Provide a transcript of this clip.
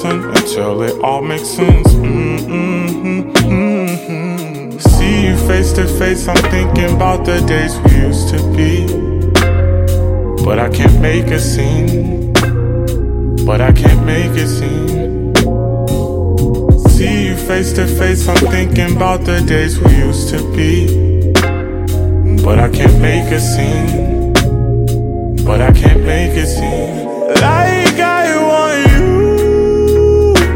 listen until it all makes sense. See you face to face, I'm thinking about the days we used to be. But I can't make a scene. But I can't make it seem. See you face to face, I'm thinking about the days we used to be. But I can't make a scene. But I can't make it seem like